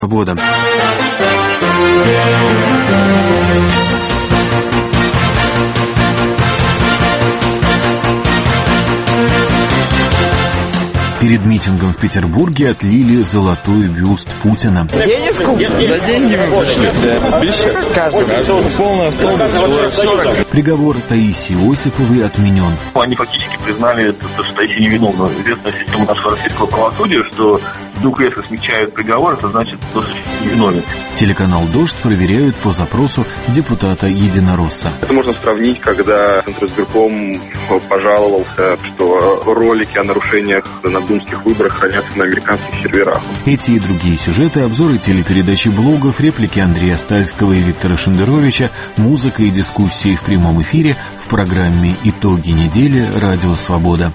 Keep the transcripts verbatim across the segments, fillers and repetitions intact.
Свобода. Перед митингом в Петербурге отлили золотой бюст Путина. Денежку? За деньги вы пошли. Тысяча? Каждый. Полный автобус, человек сорок. Приговор Таисии Осиповой отменен. Они фактически признали, что Таисия невиновна. Известная система нашего российского правосудия, что вдруг резко смягчают приговор, это значит, что невиновен. Телеканал «Дождь» проверяют по запросу депутата Единоросса. Это можно сравнить, когда Центризбирком пожаловался, что ролики о нарушениях на думских выборах хранятся на американских серверах. Эти и другие сюжеты, обзоры телепередачи блогов, реплики Андрея Стальского и Виктора Шендеровича, музыка и дискуссии в прямом эфире в программе «Итоги недели» «Радио Свобода».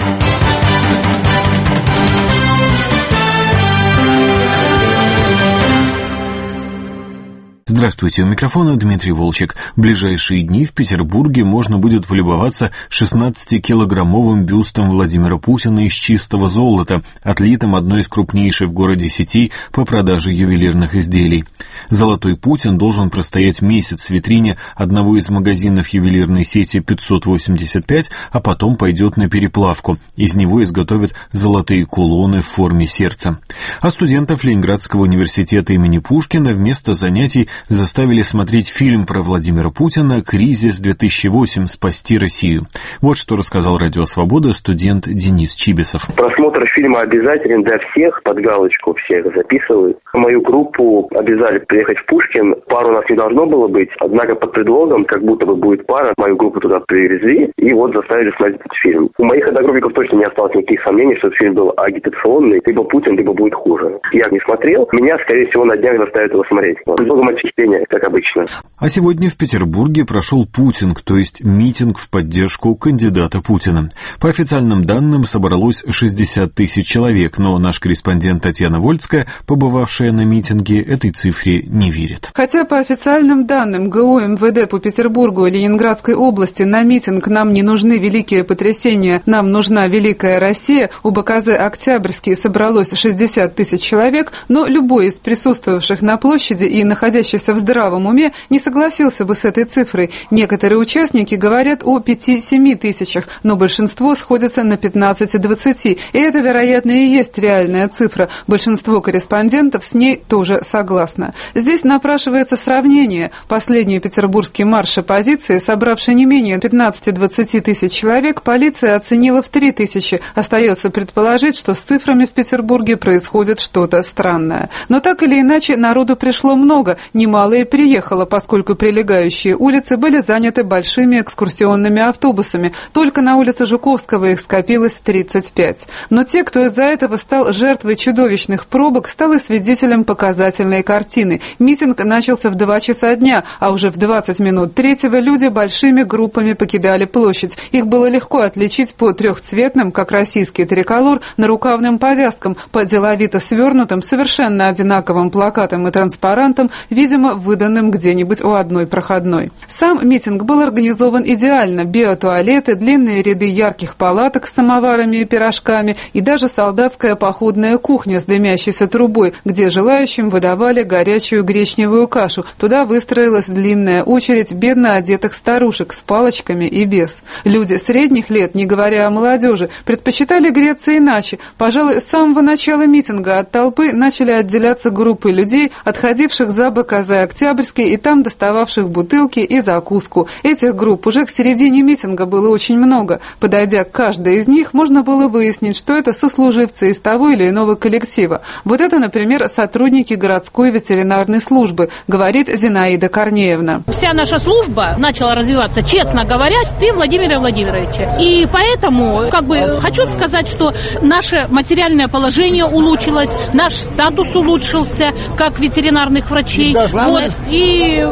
Здравствуйте, у микрофона Дмитрий Волчек. В ближайшие дни в Петербурге можно будет полюбоваться шестнадцатикилограммовым бюстом Владимира Путина из чистого золота, отлитым одной из крупнейших в городе сетей по продаже ювелирных изделий. Золотой Путин должен простоять месяц в витрине одного из магазинов ювелирной сети пятьсот восемьдесят пять, а потом пойдет на переплавку. Из него изготовят золотые кулоны в форме сердца. А студентов Ленинградского университета имени Пушкина вместо занятий заставили смотреть фильм про Владимира Путина «Кризис-две тысячи восемь. Спасти Россию». Вот что рассказал «Радио Свобода» студент Денис Чибисов. Просмотр фильма обязателен для всех, под галочку всех записывают. Мою группу обязали приехать в Пушкин. Пар у нас не должно было быть, однако под предлогом, как будто бы будет пара, мою группу туда привезли и вот заставили смотреть этот фильм. У моих одногруппников точно не осталось никаких сомнений, что этот фильм был агитационный, либо Путин, либо будет хуже. Я не смотрел, меня, скорее всего, на днях заставят его смотреть. Предлогом отчисления, как обычно. А сегодня в Петербурге прошел путинг, то есть митинг в поддержку кандидата Путина. По официальным данным собралось шестьдесят тысяч человек, но наш корреспондент Татьяна Вольцкая, побывавшая на митинге, этой цифре не верит. Хотя по официальным данным ГУ МВД по Петербургу и Ленинградской области на митинг «Нам не нужны великие потрясения, нам нужна великая Россия» у БКЗ «Октябрьский» собралось шестьдесят тысяч человек, но любой из присутствовавших на площади и находящийся в здравом уме не согласился бы с этой цифрой. Некоторые участники говорят о пяти-семи тысячах, но большинство сходится на пятнадцати-двадцати, и это, вероятно, и есть реальная цифра. Большинство корреспондентов с ней тоже согласно. Здесь напрашивается сравнение. Последний петербургский марш оппозиции, собравший не менее пятнадцати-двадцати тысяч человек, полиция оценила в три тысячи. Остается предположить, что с цифрами в Петербурге происходит что-то странное. Но так или иначе, народу пришло много, немало и приехало, поскольку прилегающие улицы были заняты большими экскурсионными автобусами. Только на улице Жуковского их скопилось тридцать пять. Но те, кто из-за этого стал жертвой чудовищных пробок, стал и свидетелем показательной картины. Митинг начался в два часа дня, а уже в двадцать минут третьего люди большими группами покидали площадь. Их было легко отличить по трехцветным, как российский триколор, нарукавным повязкам, по деловито свернутым, совершенно одинаковым плакатам и транспарантам, видимо, выданным где-нибудь у одной проходной. Сам митинг был организован идеально. Биотуалеты, длинные ряды ярких палаток с самоварами и пирожками и даже солдатская походная кухня с дымящейся трубой, где желающим выдавали горячую гречневую кашу. Туда выстроилась длинная очередь бедно одетых старушек с палочками и без. Люди средних лет, не говоря о молодежи, предпочитали греться иначе. Пожалуй, с самого начала митинга от толпы начали отделяться группы людей, отходивших за БКЗ «Октябрьский» и там достававших бутылки и закуску. Этих групп уже к середине митинга было очень много. Подойдя к каждой из них, можно было выяснить, что это сослуживцы из того или иного коллектива. Вот это, например, сотрудники городской ветеринарной службы, говорит Зинаида Корнеевна. Вся наша служба начала развиваться, честно говоря, при Владимире Владимировиче. И поэтому, как бы, хочу сказать, что наше материальное положение улучшилось, наш статус улучшился, как ветеринарных врачей. Вот. И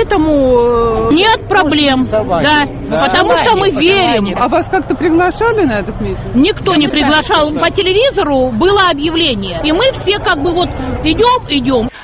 поэтому нет проблем. Да. Потому что мы верим. А вас как-то приглашали на этот митинг? Никто не приглашал. По телевизору было объявление. И мы все как бы вот идем, идем.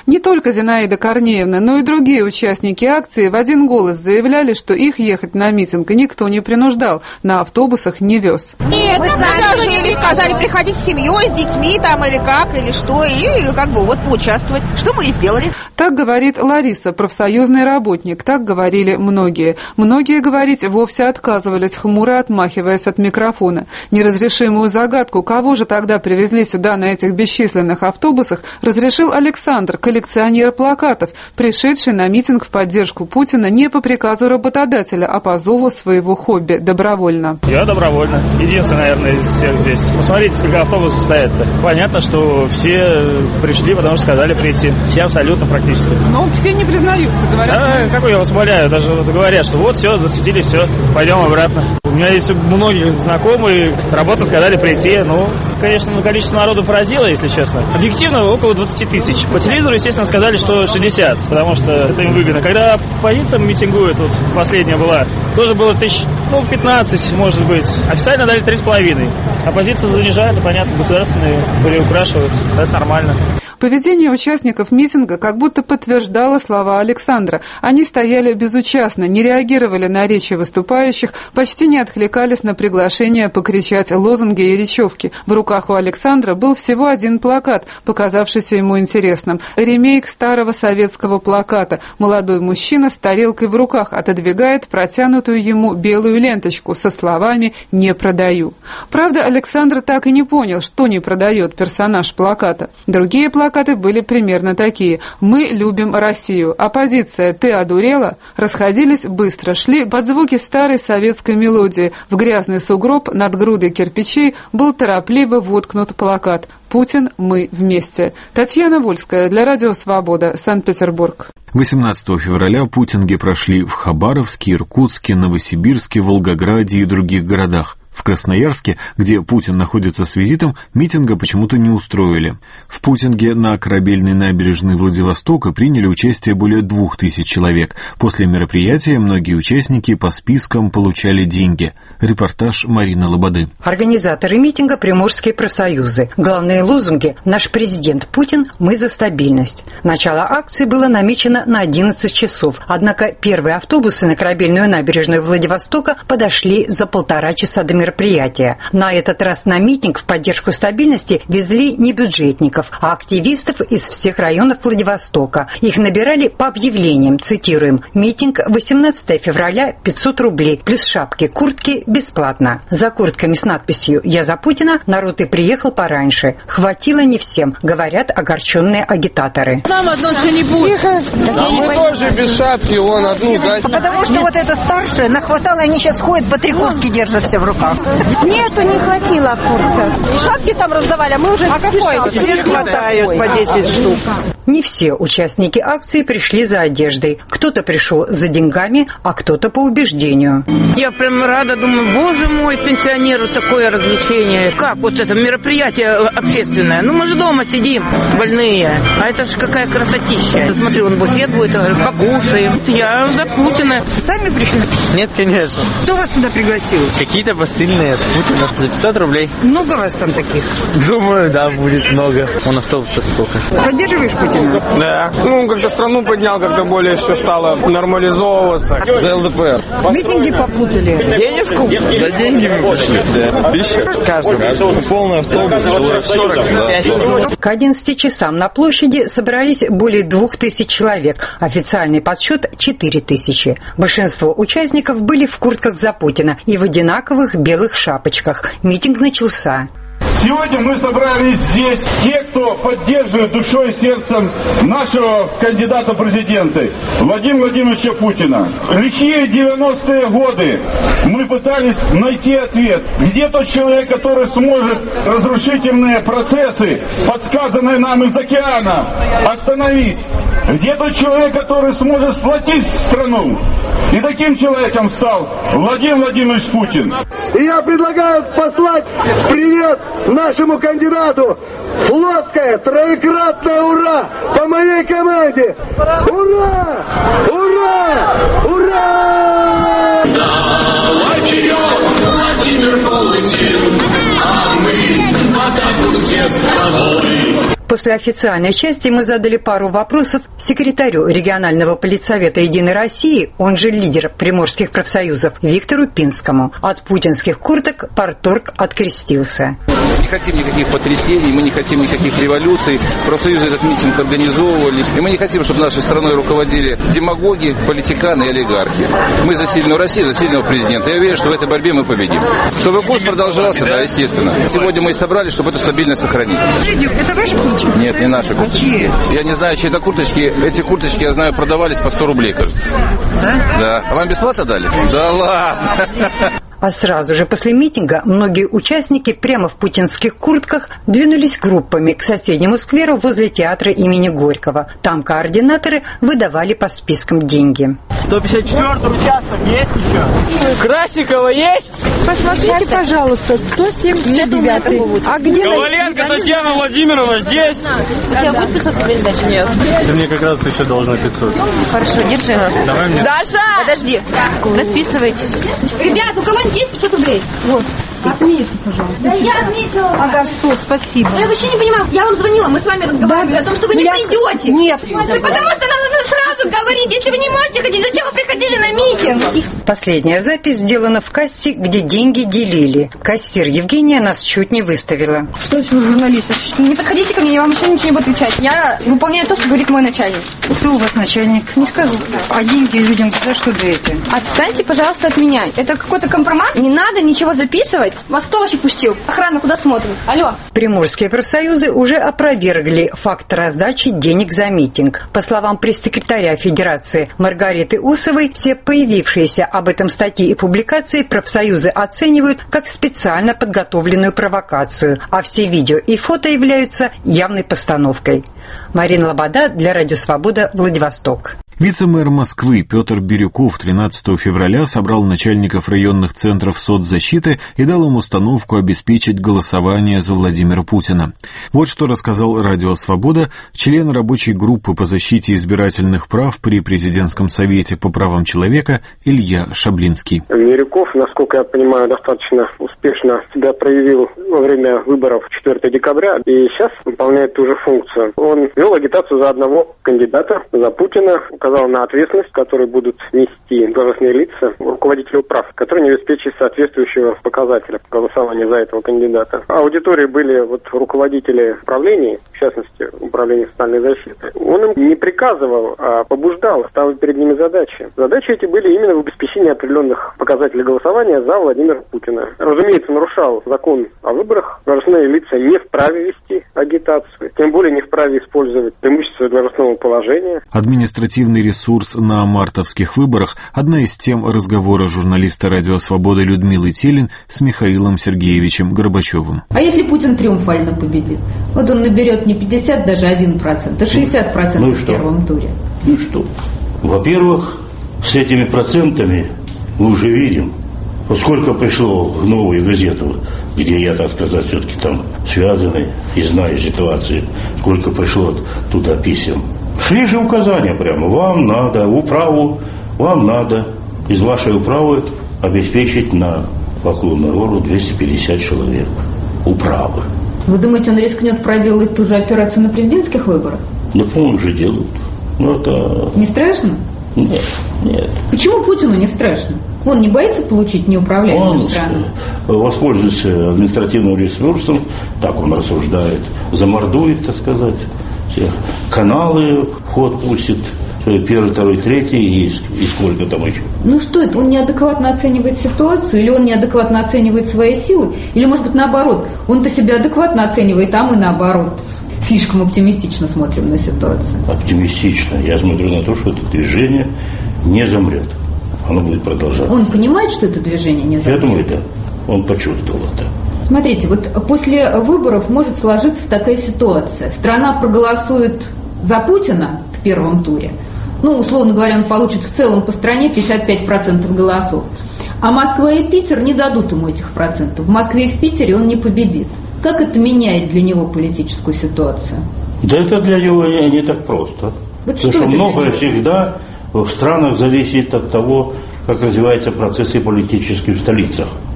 Не только Зинаида Корнеевна, но и другие участники акции в один голос заявляли, что их ехать на митинг никто не принуждал, на автобусах не вез. Нет, нам предложили, сказали, приходить с семьей, с детьми там или как, или что, и как бы вот поучаствовать. Что мы и сделали. Так говорит Лариса, профсоюзный работник, так говорили многие. Многие, говорить, вовсе отказывались, хмуро отмахиваясь от микрофона. Неразрешимую загадку, кого же тогда привезли сюда на этих бесчисленных автобусах, разрешил Александр, коллекционер плакатов, пришедший на митинг в поддержку Путина не по приказу работодателя, а по зову своего хобби, добровольно. Я добровольно. Единственный, наверное, из всех здесь. Посмотрите, сколько автобусов стоят-то. Понятно, что все пришли, потому что сказали прийти. Все абсолютно практически. Но все не признаются, говорят. Да, какой я вас умоляю, даже вот говорят, что вот все, засветили, все, пойдем обратно. У меня есть многие знакомые, с работы сказали прийти. Ну, конечно, количество народу поразило, если честно. Объективно, около двадцать тысяч. По телевизору, естественно, сказали, что шестьдесят, потому что это им выгодно. Когда оппозиция митингует, вот последняя была, тоже было тысяч, ну, пятнадцать, может быть. Официально дали три с половиной. Оппозицию занижают, понятно, государственные приукрашивают. Это нормально. Поведение участников митинга как будто подтверждало слова Александра. Они стояли безучастно, не реагировали на речи выступающих, почти не откликались на приглашение покричать лозунги и речевки. В руках у Александра был всего один плакат, показавшийся ему интересным. Ремейк старого советского плаката. Молодой мужчина с тарелкой в руках отодвигает протянутую ему белую ленточку со словами «Не продаю». Правда, Александр так и не понял, что не продает персонаж плаката. Другие плакаты были примерно такие: «Мы любим Россию», «Оппозиция, ты одурела?» расходились быстро, шли под звуки старой советской мелодии. В грязный сугроб над грудой кирпичей был торопливо воткнут плакат «Путин, мы вместе». Татьяна Вольская для Радио Свобода, Санкт-Петербург. восемнадцатого февраля путинги прошли в Хабаровске, Иркутске, Новосибирске, Волгограде и других городах. В Красноярске, где Путин находится с визитом, митинга почему-то не устроили. В путинге на корабельной набережной Владивостока приняли участие более двух тысяч человек. После мероприятия многие участники по спискам получали деньги. Репортаж Марины Лободы. Организаторы митинга — приморские профсоюзы. Главные лозунги: «Наш президент Путин, мы за стабильность». Начало акции было намечено на одиннадцать часов. Однако первые автобусы на корабельную набережную Владивостока подошли за полтора часа до мероприятия. На этот раз на митинг в поддержку стабильности везли не бюджетников, а активистов из всех районов Владивостока. Их набирали по объявлениям, цитируем: «Митинг восемнадцатого февраля, пятьсот рублей, плюс шапки, куртки бесплатно». За куртками с надписью «Я за Путина» народ и приехал пораньше. Хватило не всем, говорят огорченные агитаторы. Нам одно что-нибудь. Да мы тоже без шапки, вон одну дать. Потому что вот это старшее нахватало, они сейчас ходят, по три куртки держат все в руках. Нету, не хватило куртка. Шапки там раздавали, а мы уже... А какой? Теперь хватает по десять штук. Не все участники акции пришли за одеждой. Кто-то пришел за деньгами, а кто-то по убеждению. Я прям рада, думаю, боже мой, пенсионеру такое развлечение. Как вот это мероприятие общественное? Ну мы же дома сидим, больные. А это же какая красотища. Смотри, вон буфет будет, покушаем. Я за Путина. Сами пришли? Нет, конечно. Кто вас сюда пригласил? Какие-то посыльные от Путина за пятьсот рублей. Много вас там таких? Думаю, да, будет много. Он автобусов сколько. Поддерживаешь Путина? Да. Ну, как-то страну поднял, как-то более все стало нормализовываться. За ЛДПР. Митинги попутали. Денежку? За деньги мы пришли. Да. Тысяча. Каждый. Полный автобус. Человек сорок. Да. К одиннадцати часам на площади собрались более двух тысяч человек. Официальный подсчет – четыре тысячи. Большинство участников были в куртках за Путина и в одинаковых белых шапочках. Митинг начался. Сегодня мы собрались здесь те, кто поддерживает душой и сердцем нашего кандидата в президенты Владимира Владимировича Путина. Лихие девяностые годы мы пытались найти ответ. Где тот человек, который сможет разрушительные процессы, подсказанные нам из океана, остановить? Где тот человек, который сможет сплотить страну? И таким человеком стал Владимир Владимирович Путин. И я предлагаю послать привет нашему кандидату. Флотское троекратное ура по моей команде. Ура! Ура! Ура! Давай вперед, Владимир Путин, а мы в атаку все с тобой. После официальной части мы задали пару вопросов секретарю регионального политсовета «Единой России», он же лидер приморских профсоюзов, Виктору Пинскому. От путинских курток парторг открестился. Не хотим никаких потрясений, мы не хотим никаких революций. Профсоюзы этот митинг организовывали. И мы не хотим, чтобы нашей страной руководили демагоги, политиканы и олигархи. Мы за сильную Россию, за сильного президента. Я уверен, что в этой борьбе мы победим. Чтобы курс продолжался, да, естественно. Сегодня мы и собрались, чтобы эту стабильность сохранить. Это ваши курточки? Нет, не наши курточки. Я не знаю, чьи это курточки. Эти курточки, я знаю, продавались по сто рублей, кажется. Да? Да. А вам бесплатно дали? Да ладно. А сразу же после митинга многие участники прямо в путинских куртках двинулись группами к соседнему скверу возле театра имени Горького. Там координаторы выдавали по спискам деньги. сто пятьдесят четвёртый участок есть еще? Красикова есть? Посмотрите, пожалуйста, сто семьдесят девятый. А где? Коваленко Татьяна Владимировна здесь? У тебя будет пятьсот рублей сдачи? Нет. Ты мне как раз еще должна пятьсот. Хорошо, держи. Давай мне. Даша! Подожди. Расписывайтесь. Ребята, у кого-нибудь есть пятьсот рублей? Вот. Отметьте, пожалуйста. Да я отметила. Ага, сто, спасибо. Я вообще не понимаю. Я вам звонила, мы с вами разговаривали да, о том, что вы не я... придете. Нет. Ну, потому что надо сразу говорить. Если вы не можете ходить, зачем вы приходили на митинг? Последняя запись сделана в кассе, где деньги делили. Кассир Евгения нас чуть не выставила. Что это вы журналистов? Не подходите ко мне, я вам вообще ничего не буду отвечать. Я выполняю то, что говорит мой начальник. Кто у вас начальник? Не скажу. А деньги людям за что даете? Отстаньте, пожалуйста, от меня. Это какой-то компромат. Не надо ничего записывать. Вас кто вообще пустил? Охрана куда смотрит? Алло. Приморские профсоюзы уже опровергли факт раздачи денег за митинг. По словам пресс-секретаря Федерации Маргариты Усовой, все появившиеся об этом статьи и публикации профсоюзы оценивают как специально подготовленную провокацию, а все видео и фото являются явной постановкой. Марина Лобода для Радио Свобода, Владивосток. Вице-мэр Москвы Петр Бирюков тринадцатого февраля собрал начальников районных центров соцзащиты и дал им установку обеспечить голосование за Владимира Путина. Вот что рассказал Радио Свобода член рабочей группы по защите избирательных прав при Президентском совете по правам человека Илья Шаблинский. Бирюков, насколько я понимаю, достаточно успешно себя проявил во время выборов четвёртого декабря и сейчас выполняет ту же функцию. Он вел агитацию за одного кандидата, за Путина, указал на ответственность, которую будут нести должностные лица, руководители управ, которые не обеспечат соответствующего показателя голосования за этого кандидата. Аудитории были вот руководители управлений, в частности, управления социальной защиты. Он им не приказывал, а побуждал, ставил перед ними задачи. Задачи эти были именно в обеспечении определенных показателей голосования за Владимира Путина. Разумеется, нарушал закон о выборах. Должностные лица не вправе вести агитацию, тем более не вправе использовать преимущество должностного положения. Административный ресурс на мартовских выборах – одна из тем разговора журналиста «Радио Свобода» Людмилы Телин с Михаилом Сергеевичем Горбачевым. А если Путин триумфально победит? Вот он наберет не пятьдесят, даже один процент, а шестьдесят процентов ну в первом туре. Ну что? Во-первых, с этими процентами мы уже видим, вот сколько пришло в новую газету, где я, так сказать, все-таки там связанный и знаю ситуацию, сколько пришло туда писем. Шли же указания прямо. Вам надо управу, вам надо из вашей управы обеспечить на Поклонную гору двести пятьдесят человек. Управы. Вы думаете, он рискнет проделать ту же операцию на президентских выборах? Да, по-моему, уже делают. Ну, это... Не страшно? Нет, нет. Почему Путину не страшно? Он не боится получить неуправляемую страну? Он воспользуется административным ресурсом, так он рассуждает, замордует, так сказать, всех. Каналы в ход пустит, первый, второй, третий и, и сколько там еще. Ну что это, он неадекватно оценивает ситуацию, или он неадекватно оценивает свои силы, или может быть наоборот, он-то себя адекватно оценивает, а мы наоборот слишком оптимистично смотрим на ситуацию. Оптимистично. Я смотрю на то, что это движение не замрет. Оно будет продолжаться. Он понимает, что это движение не замрет? Я думаю, да. Он почувствовал это. Смотрите, вот после выборов может сложиться такая ситуация. Страна проголосует за Путина в первом туре. Ну, условно говоря, он получит в целом по стране пятьдесят пять процентов голосов. А Москва и Питер не дадут ему этих процентов. В Москве и в Питере он не победит. Как это меняет для него политическую ситуацию? Да это для него не, не так просто. Вот Потому что, что многое всегда в странах зависит от того, как развиваются процессы политические в столицах.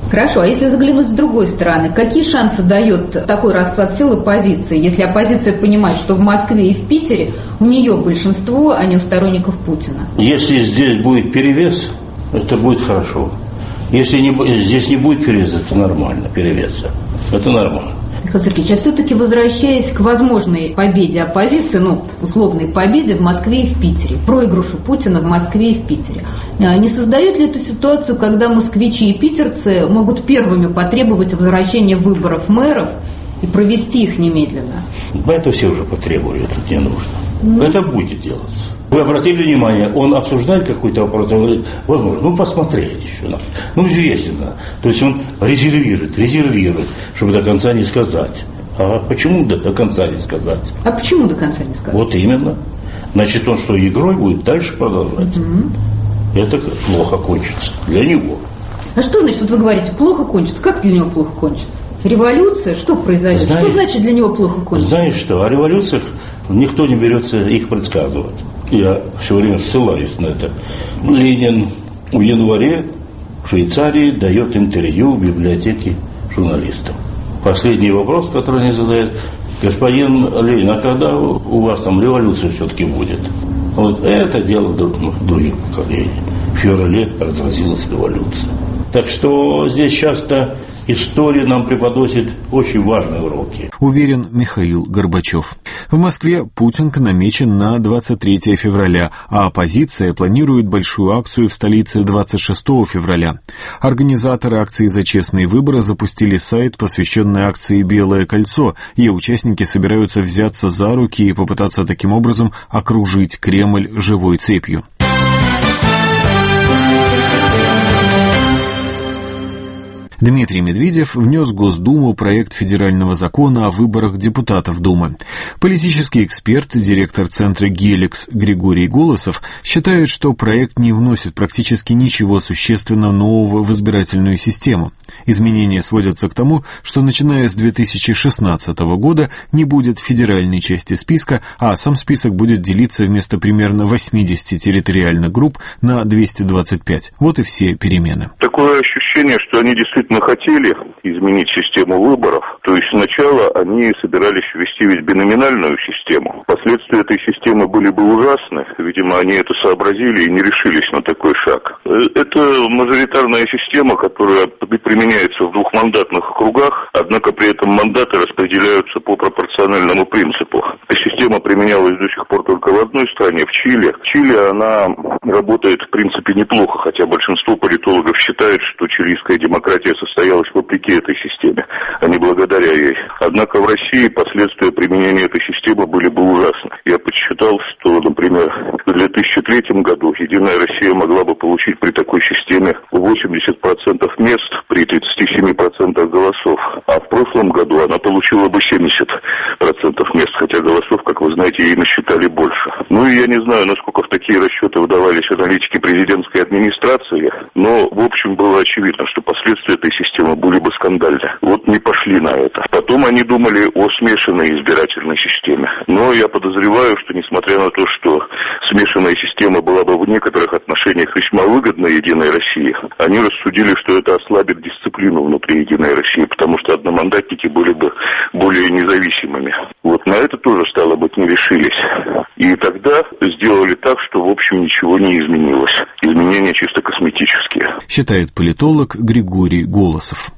Хорошо, а если заглянуть с другой стороны, какие шансы дает такой расклад сил оппозиции, если оппозиция понимает, что в Москве и в Питере у нее большинство, а не у сторонников Путина? Если здесь будет перевес, это будет хорошо. Если не, здесь не будет перевеса, это нормально, перевеса. Это нормально. Михаил Сергеевич, а все-таки возвращаясь к возможной победе оппозиции, ну, условной победе в Москве и в Питере, проигрышу Путина в Москве и в Питере, не создает ли это ситуацию, когда москвичи и питерцы могут первыми потребовать возвращения выборов мэров и провести их немедленно? Это все уже потребовали, тут не нужно. Ну. Это будет делаться. Вы обратили внимание, он обсуждает какой-то вопрос, он говорит, возможно, ну посмотреть еще надо, ну взвесенно. То есть он резервирует, резервирует, чтобы до конца не сказать. А почему до, до конца не сказать? А почему до конца не сказать? Вот именно. Значит, он что, игрой будет дальше продолжать? Mm-hmm. Это плохо кончится для него. А что значит, вот вы говорите, плохо кончится? Как для него плохо кончится? Революция? Что произойдет? Знаешь, что значит для него плохо кончится? Знаешь что, о революциях никто не берется их предсказывать. Я все время ссылаюсь на это. Ленин в январе в Швейцарии дает интервью в библиотеке журналистам. Последний вопрос, который они задают: господин Ленин, а когда у вас там революция все-таки будет? Вот это дело других поколений. В феврале разразилась революция. Так что здесь часто история нам преподносит очень важные уроки. Уверен Михаил Горбачев. В Москве Путинг намечен на двадцать третье февраля, а оппозиция планирует большую акцию в столице двадцать шестого февраля. Организаторы акции «За честные выборы» запустили сайт, посвященный акции «Белое кольцо», и участники собираются взяться за руки и попытаться таким образом окружить Кремль живой цепью. Дмитрий Медведев внес в Госдуму проект федерального закона о выборах депутатов Думы. Политический эксперт, директор центра «Геликс» Григорий Голосов считает, что проект не вносит практически ничего существенно нового в избирательную систему. Изменения сводятся к тому, что начиная с две тысячи шестнадцатого года не будет федеральной части списка, а сам список будет делиться вместо примерно восьмидесяти территориальных групп на двести двадцать пять. Вот и все перемены. Такое ощущение, что они действительно хотели изменить систему выборов. То есть сначала они собирались ввести ведь биноминальную систему. Последствия этой системы были бы ужасны. Видимо, они это сообразили и не решились на такой шаг. Это мажоритарная система, которая применяется в двухмандатных округах, однако при этом мандаты распределяются по пропорциональному принципу. Эта система применялась до сих пор только в одной стране, в Чили. В Чили она работает в принципе неплохо, хотя большинство политологов считает, что чилийская демократия состоялась вопреки этой системе, а не благодаря ей. Однако в России последствия применения этой системы были бы ужасны. Я подсчитал, что, например, в две тысячи третьем году «Единая Россия» могла бы получить при такой системе восемьдесят процентов мест при тридцати семи процентах голосов, а в прошлом году она получила бы семьдесят процентов мест, хотя голосов, как вы знаете, ей насчитали больше. Ну и я не знаю, насколько в такие расчеты вдавались аналитики президентской администрации, но в общем было очевидно, что последствия этой системы были бы скандальны. Вот не пошли на это. Потом они думали о смешанной избирательной системе. Но я подозреваю, что несмотря на то, что смешанная система была бы в некоторых отношениях весьма выгодна Единой России, они рассудили, что это ослабит дисциплину внутри Единой России, потому что одномандатники были бы более независимыми. Вот на это тоже, стало быть, не решились. И тогда сделали так, что в общем ничего не изменилось. Изменения чисто косметические. Считает политолог Григорий Голосов.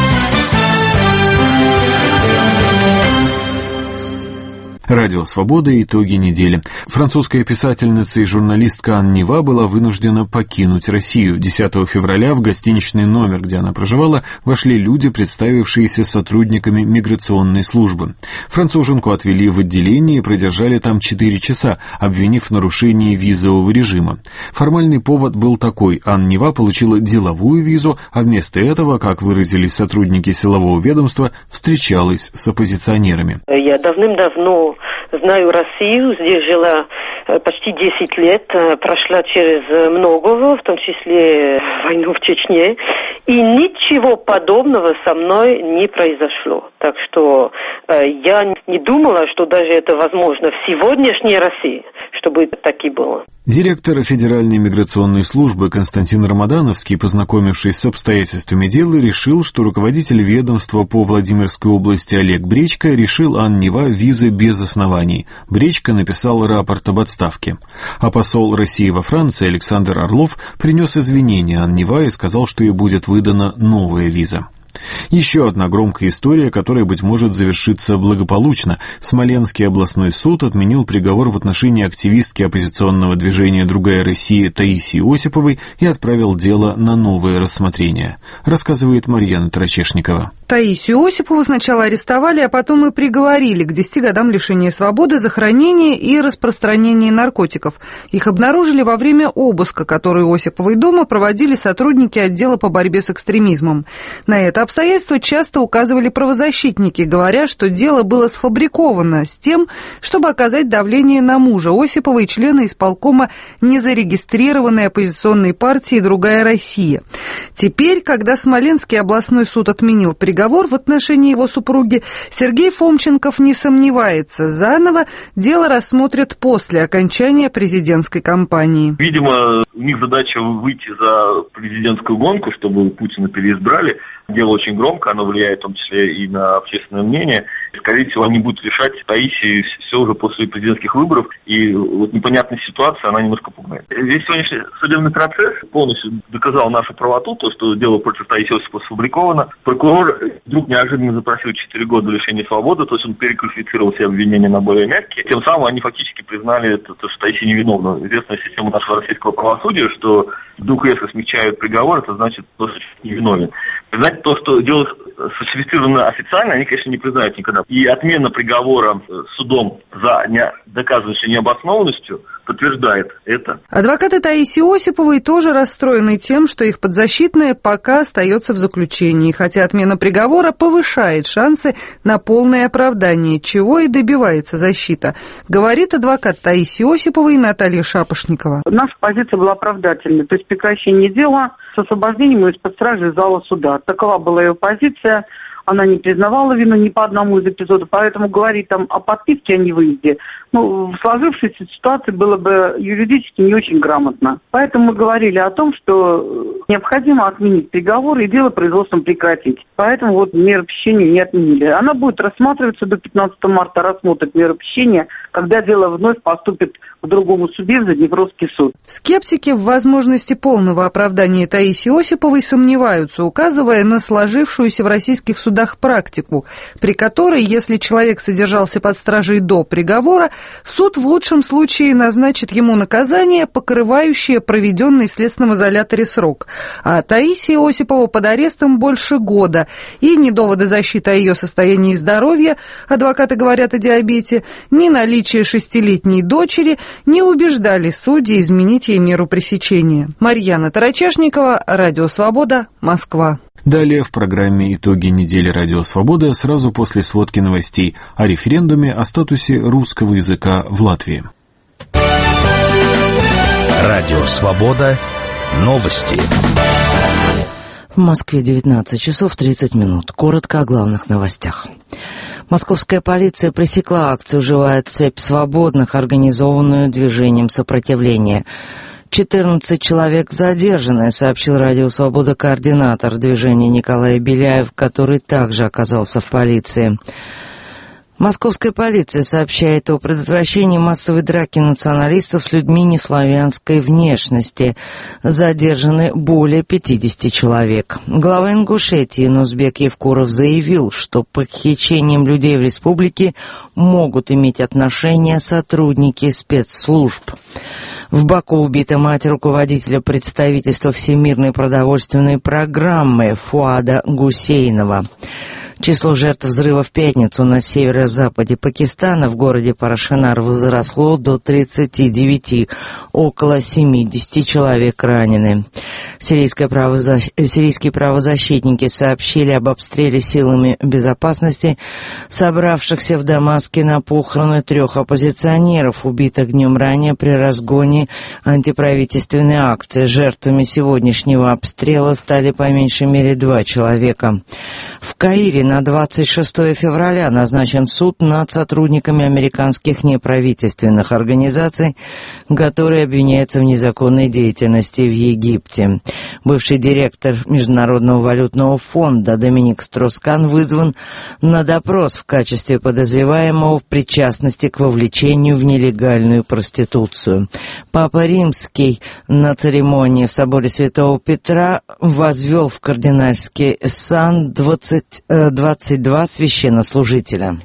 Радио «Свобода» и итоги недели. Французская писательница и журналистка Ан Нива была вынуждена покинуть Россию. десятого февраля в гостиничный номер, где она проживала, вошли люди, представившиеся сотрудниками миграционной службы. Француженку отвели в отделение и продержали там четыре часа, обвинив в нарушении визового режима. Формальный повод был такой: Ан Нива получила деловую визу, а вместо этого, как выразились сотрудники силового ведомства, встречалась с оппозиционерами. Я давным-давно знаю Россию, здесь жила почти десять лет, прошла через многого, в том числе войну в Чечне, и ничего подобного со мной не произошло. Так что я не думала, что даже это возможно в сегодняшней России, чтобы это так и было. Директор Федеральной миграционной службы Константин Рамадановский, познакомившись с обстоятельствами дела, решил, что руководитель ведомства по Владимирской области Олег Бречко решил Ан-Нева визы без оснований. Бречко написал рапорт об отставке. А посол России во Франции Александр Орлов принес извинения Ан-Нева и сказал, что ей будет выдана новая виза. Еще одна громкая история, которая, быть может, завершится благополучно. Смоленский областной суд отменил приговор в отношении активистки оппозиционного движения «Другая Россия» Таисии Осиповой и отправил дело на новое рассмотрение. Рассказывает Марьяна Тарачешникова. Таисию Осипову сначала арестовали, а потом и приговорили к десяти годам лишения свободы за хранение и распространение наркотиков. Их обнаружили во время обыска, который у Осиповой дома проводили сотрудники отдела по борьбе с экстремизмом. На это обстоятельства часто указывали правозащитники, говоря, что дело было сфабриковано с тем, чтобы оказать давление на мужа Осиповой и члена исполкома незарегистрированной оппозиционной партии «Другая Россия». Теперь, когда Смоленский областной суд отменил приговор в отношении его супруги, Сергей Фомченков не сомневается, заново дело рассмотрят после окончания президентской кампании. Видимо, у них задача выйти за президентскую гонку, чтобы Путина переизбрали. Дело очень громко, оно влияет в том числе и на общественное мнение. Скорее всего, они будут решать Таисии все уже после президентских выборов. И вот непонятная ситуация, она немножко пугает. Весь сегодняшний судебный процесс полностью доказал нашу правоту, то, что дело против Таисии Осиповой сфабриковано. Прокурор вдруг неожиданно запросил четыре года лишения свободы, то есть он переквалифицировал все обвинения на более мягкие. Тем самым они фактически признали, это, то, что Таисия невиновна. Известная система нашего российского правосудия, что вдруг резко смягчают приговор, это значит, что невиновен. Признать то, что дело сфальсифицировано официально, они, конечно, не признают никогда. И отмена приговора судом за не доказывающей необоснованностью подтверждает это. Адвокаты Таисии Осиповой тоже расстроены тем, что их подзащитная пока остается в заключении, хотя отмена приговора повышает шансы на полное оправдание, чего и добивается защита, говорит адвокат Таисии Осиповой Наталья Шапошникова. Наша позиция была оправдательной, то есть прекращение дела с освобождением из-под стражи зала суда. Такова была ее позиция. Она не признавала вину ни по одному из эпизодов, поэтому говорить там о подписке, о невыезде, ну, в сложившейся ситуации было бы юридически не очень грамотно. Поэтому мы говорили о том, что необходимо отменить приговор и дело производством прекратить. Поэтому вот меру пресечения не отменили. Она будет рассматриваться до пятнадцатого марта, рассмотрят меру пресечения, когда дело вновь поступит к другому суде, в Заднепровский суд. Скептики в возможности полного оправдания Таисии Осиповой сомневаются, указывая на сложившуюся в российских судах практику, при которой, если человек содержался под стражей до приговора, суд в лучшем случае назначит ему наказание, покрывающее проведенный в следственном изоляторе срок. А Таисия Осипова под арестом больше года, и ни доводы защиты о ее состоянии здоровья, адвокаты говорят о диабете, ни наличие шестилетней дочери не убеждали судей изменить ей меру пресечения. Марьяна Тарачешникова, Радио Свобода, Москва. Далее в программе «Итоги недели Радио Свобода» сразу после сводки новостей о референдуме о статусе русского языка в Латвии. Радио Свобода. Новости. В Москве девятнадцать часов тридцать минут. Коротко о главных новостях. Московская полиция пресекла акцию «Живая цепь свободных», организованную движением сопротивления. четырнадцать человек задержаны, сообщил Радио Свобода координатор движения Николай Беляев, который также оказался в полиции. Московская полиция сообщает о предотвращении массовой драки националистов с людьми неславянской внешности. Задержаны более пятидесяти человек. Глава Ингушетии Нузбек Евкуров заявил, что к похищениям людей в республике могут иметь отношение сотрудники спецслужб. В Баку убита мать руководителя представительства Всемирной продовольственной программы Фуада Гусейнова. Число жертв взрыва в пятницу на северо-западе Пакистана в городе Парашинар возросло до тридцати девяти. Около семидесяти человек ранены. Сирийские, правозащ... Сирийские правозащитники сообщили об обстреле силами безопасности, собравшихся в Дамаске на похороны трех оппозиционеров, убитых днем ранее при разгоне антиправительственной акции. Жертвами сегодняшнего обстрела стали по меньшей мере два человека. В Каире на двадцать шестое февраля назначен суд над сотрудниками американских неправительственных организаций, которые обвиняются в незаконной деятельности в Египте. Бывший директор Международного валютного фонда Доминик Строс-Кан вызван на допрос в качестве подозреваемого в причастности к вовлечению в нелегальную проституцию. Папа Римский на церемонии в соборе Святого Петра возвел в кардинальский сан двадцать, двадцать два священнослужителя.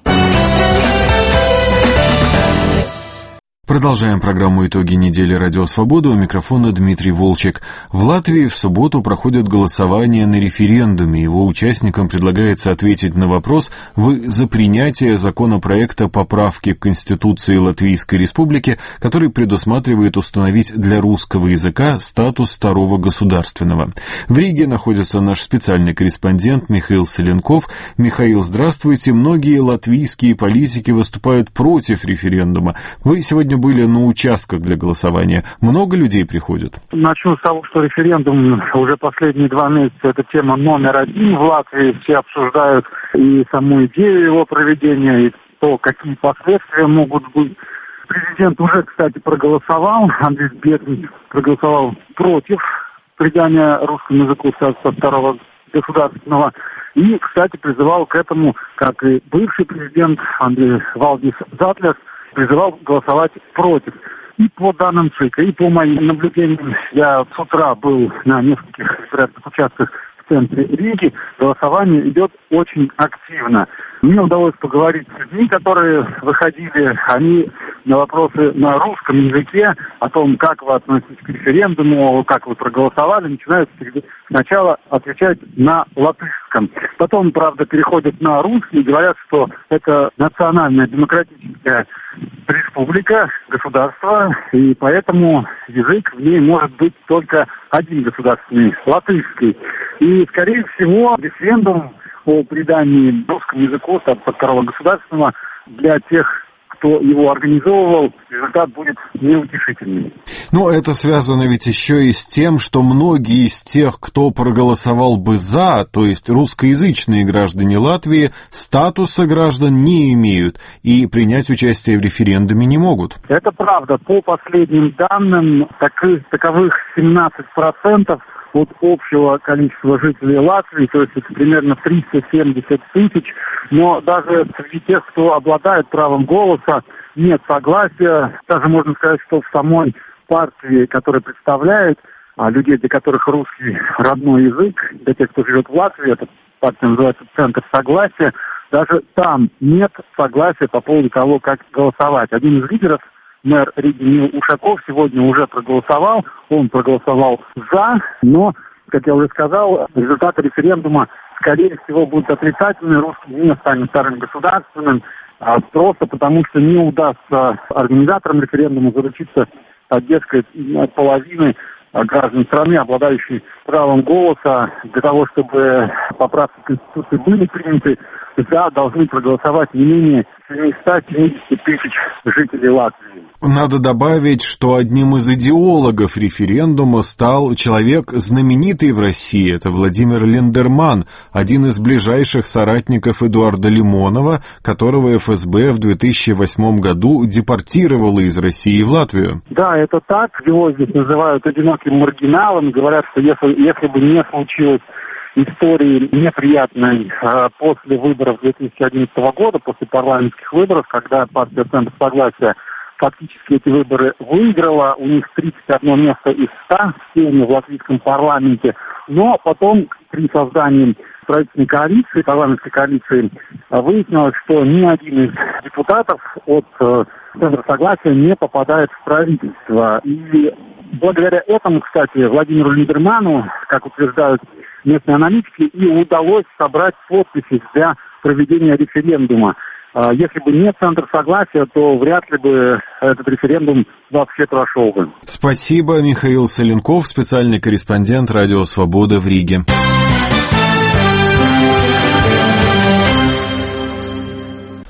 Продолжаем программу «Итоги недели. Радио Свобода». У микрофона Дмитрий Волчек. В Латвии в субботу проходит голосование на референдуме. Его участникам предлагается ответить на вопрос: вы за принятие законопроекта поправки к Конституции Латвийской Республики, который предусматривает установить для русского языка статус второго государственного. В Риге находится наш специальный корреспондент Михаил Соленков. Михаил, здравствуйте. Многие латвийские политики выступают против референдума. Вы сегодня были на участках для голосования. Много людей приходит? Начну с того, что референдум уже последние два месяца — это тема номер один в Латвии. Все обсуждают и саму идею его проведения, и то, какие последствия могут быть. Президент уже, кстати, проголосовал, Андрей Беглин проголосовал против придания русскому языку статуса второго государственного. И, кстати, призывал к этому, как и бывший президент Андрей Валдис Затлес, призывал голосовать против. И по данным ЦИКа, и по моим наблюдениям, я с утра был на нескольких избирательных участках в центре Риги, голосование идет очень активно. Мне удалось поговорить с людьми, которые выходили, они на вопросы на русском языке, о том, как вы относитесь к референдуму, как вы проголосовали, начинают сначала отвечать на латышском. Потом, правда, переходят на русский и говорят, что это национальная демократическая республика, государство, и поэтому язык в ней может быть только один государственный, латышский. И, скорее всего, референдум о придании русскому языку статуса второго государственного для тех, кто его организовывал, результат будет неутешительный. Ну, это связано ведь еще и с тем, что многие из тех, кто проголосовал бы «за», то есть русскоязычные граждане Латвии, статуса граждан не имеют и принять участие в референдуме не могут. Это правда. По последним данным, таковых, таковых семнадцать процентов от общего количества жителей Латвии, то есть это примерно триста семьдесят тысяч, но даже среди тех, кто обладает правом голоса, нет согласия. Даже можно сказать, что в самой партии, которая представляет а, людей, для которых русский родной язык, для тех, кто живет в Латвии, эта партия называется «Центр согласия», даже там нет согласия по поводу того, как голосовать. Один из лидеров, мэр Риги Нил Ушаков, сегодня уже проголосовал. Он проголосовал «за», но, как я уже сказал, результаты референдума, скорее всего, будут отрицательны. Русский не станет вторым государственным, просто потому что не удастся организаторам референдума заручиться поддержкой половины граждан страны, обладающих правом голоса. Для того, чтобы поправки в Конституции были приняты, «за» должны проголосовать не менее семьсот семьдесят тысяч жителей Латвии. Надо добавить, что одним из идеологов референдума стал человек знаменитый в России. Это Владимир Линдерман, один из ближайших соратников Эдуарда Лимонова, которого эф эс бэ в две тысячи восьмом году депортировало из России в Латвию. Да, это так. Его здесь называют одиноким маргиналом. Говорят, что если, если бы не случилось истории неприятной э, после выборов две тысячи одиннадцатого года, после парламентских выборов, когда партия «Центр согласия» фактически эти выборы выиграла, у них тридцать одно место из ста в латвийском парламенте, но потом при создании правительственной коалиции, парламентской коалиции, выяснилось, что ни один из депутатов от э, «Центра согласия» не попадает в правительство. И благодаря этому, кстати, Владимиру Линдерману, как утверждают местные аналитики, и удалось собрать подписи для проведения референдума. Если бы не Центр согласия, то вряд ли бы этот референдум вообще прошел бы. Спасибо, Михаил Соленков, специальный корреспондент «Радио Свобода» в Риге.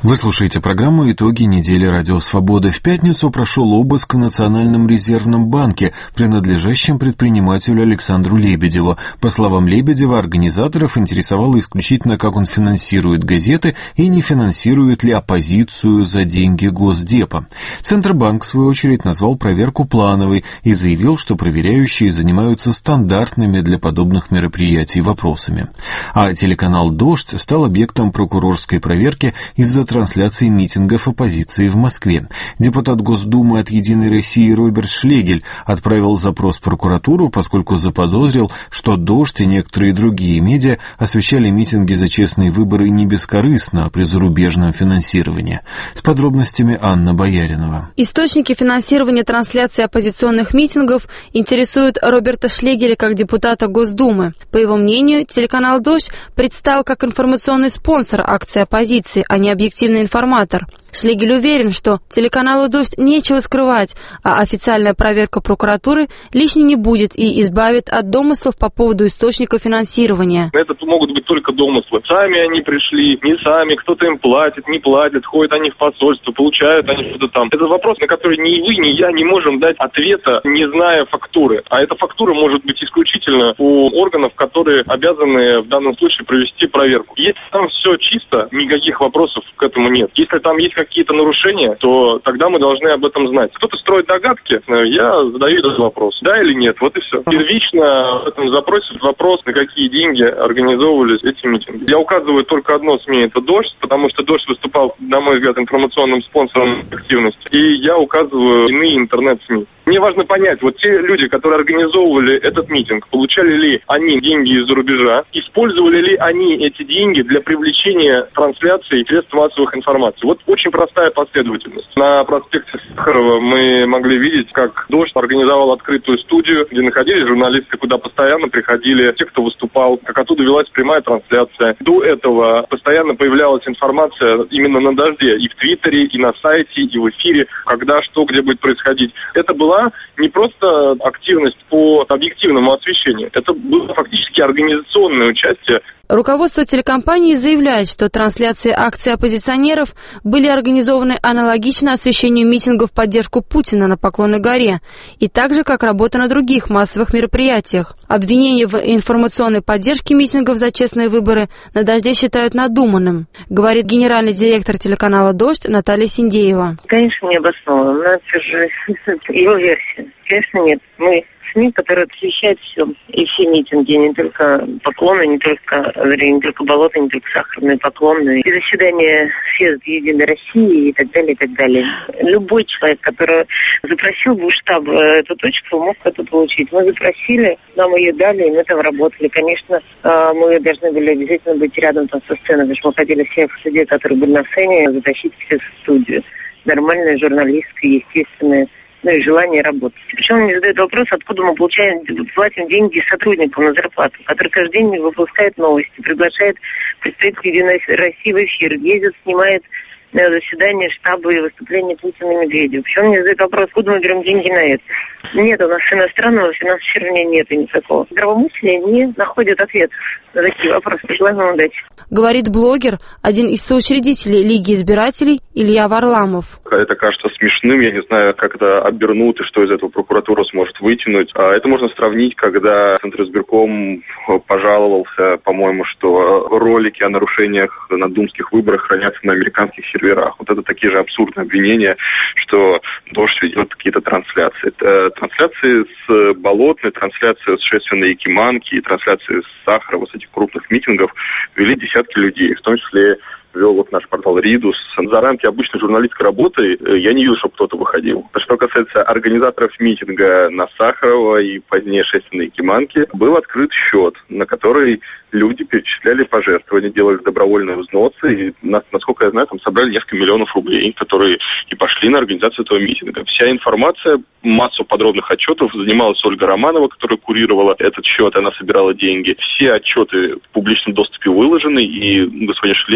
Вы слушаете программу «Итоги недели Радио Свобода». В пятницу прошел обыск в Национальном резервном банке, принадлежащем предпринимателю Александру Лебедеву. По словам Лебедева, организаторов интересовало исключительно, как он финансирует газеты и не финансирует ли оппозицию за деньги Госдепа. Центробанк, в свою очередь, назвал проверку плановой и заявил, что проверяющие занимаются стандартными для подобных мероприятий вопросами. А телеканал «Дождь» стал объектом прокурорской проверки из-за трансляции митингов оппозиции в Москве. Депутат Госдумы от «Единой России» Роберт Шлегель отправил запрос в прокуратуру, поскольку заподозрил, что «Дождь» и некоторые другие медиа освещали митинги за честные выборы не бескорыстно, а при зарубежном финансировании. С подробностями Анна Бояринова. Источники финансирования трансляции оппозиционных митингов интересуют Роберта Шлегеля как депутата Госдумы. По его мнению, телеканал «Дождь» предстал как информационный спонсор акции оппозиции, а не объективный информатор. Шлегель уверен, что телеканалу «Дождь» нечего скрывать, а официальная проверка прокуратуры лишней не будет и избавит от домыслов по поводу источника финансирования. Это могут быть только домыслы. Сами они пришли, не сами, кто-то им платит, не платит, ходят они в посольство, получают они что-то там. Это вопрос, на который ни вы, ни я не можем дать ответа, не зная фактуры. А эта фактура может быть исключительно у органов, которые обязаны в данном случае провести проверку. Если там все чисто, никаких вопросов к этому нет. Если там есть какие-то нарушения, то тогда мы должны об этом знать. Кто-то строит догадки, я задаю этот вопрос. Да или нет? Вот и все. Первично в этом запросе вопрос, на какие деньги организовывались эти митинги. Я указываю только одно СМИ, это «Дождь», потому что «Дождь» выступал, на мой взгляд, информационным спонсором активности. И я указываю иные интернет-СМИ. Мне важно понять, вот те люди, которые организовывали этот митинг, получали ли они деньги из-за рубежа, использовали ли они эти деньги для привлечения трансляции средств массовых информации. Вот очень простая последовательность. На проспекте Сахарова мы могли видеть, как «Дождь» организовал открытую студию, где находились журналисты, куда постоянно приходили те, кто выступал, как оттуда велась прямая трансляция. До этого постоянно появлялась информация именно на «Дожде» и в Твиттере, и на сайте, и в эфире, когда, что, где будет происходить. Это была не просто активность по объективному освещению, это было фактически организационное участие. Руководство телекомпании заявляет, что трансляции акций оппозиционеров были организованы аналогично освещению митингов в поддержку Путина на Поклонной горе, и так же, как работа на других массовых мероприятиях. Обвинение в информационной поддержке митингов за честные выборы на «Дожде» считают надуманным, говорит генеральный директор телеканала «Дождь» Наталья Синдеева. Конечно, не обосновано, но это же его версия. Конечно, нет. Мы СМИ, которые освещают все. И все митинги, не только Поклоны, не только, не только Болото, не только Сахарные, Поклоны. И заседания съезда Единой России и так далее, и так далее. Любой человек, который запросил бы у штаба эту точку, мог это получить. Мы запросили, нам ее дали, и мы там работали. Конечно, мы должны были обязательно быть рядом там со сценой, потому что мы хотели всех людей, которые были на сцене, затащить всех в студию. Нормальная журналистская, естественная, ну и желание работать. Причем мне задают вопрос, откуда мы получаем, платим деньги сотрудникам на зарплату, который каждый день выпускает новости, приглашает представителей Единой России в эфир, ездит, снимает заседание штаба и выступления Путина и Медведева. Причем мне задают вопрос, откуда мы берем деньги на это. Нет, у нас иностранного финансирования нет и никакого. Здравомыслие не находит ответ на такие вопросы. Желаю вам удачи. Говорит блогер, один из соучредителей Лиги избирателей Илья Варламов. Это кажется смешным, я не знаю, как это обернут и что из этого прокуратура сможет вытянуть. Это можно сравнить, когда Центризбирком пожаловался, по-моему, что ролики о нарушениях на думских выборах хранятся на американских серверах. Вот это такие же абсурдные обвинения, что «Дождь» ведет какие-то трансляции. Трансляции с Болотной, трансляции с шествия на Якиманке и трансляции с Сахарова, с этих крупных митингов вели десятки людей, в том числе вел вот наш портал Ридус. За рамки обычной журналистской работы я не видел, чтобы кто-то выходил. Что касается организаторов митинга на Сахарова и позднее шествия на Якиманке, был открыт счет, на который люди перечисляли пожертвования, делали добровольные взносы, и, насколько я знаю, там собрали несколько миллионов рублей, которые и пошли на организацию этого митинга. Вся информация, массу подробных отчетов занималась Ольга Романова, которая курировала этот счет, она собирала деньги. Все отчеты в публичном доступе выложены, и господин Шлегель, если вы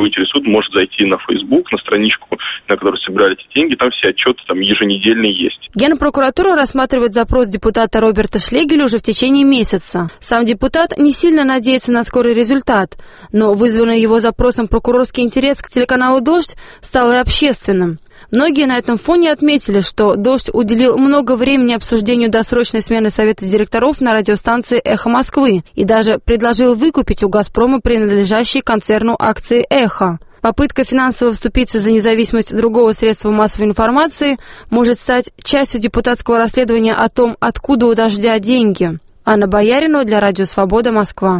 кого интересует, может зайти на Facebook, на страничку, на которой собирали эти деньги, там все отчеты там еженедельные есть. Генпрокуратура рассматривает запрос депутата Роберта Шлегеля уже в течение месяца. Сам депутат не сильно надеется на скорый результат, но вызванный его запросом прокурорский интерес к телеканалу «Дождь» стал и общественным. Многие на этом фоне отметили, что «Дождь» уделил много времени обсуждению досрочной смены совета директоров на радиостанции «Эхо Москвы» и даже предложил выкупить у «Газпрома» принадлежащие концерну акции «Эхо». Попытка финансово вступиться за независимость другого средства массовой информации может стать частью депутатского расследования о том, откуда у «Дождя» деньги. Анна Бояринова для Радио Свобода, Москва.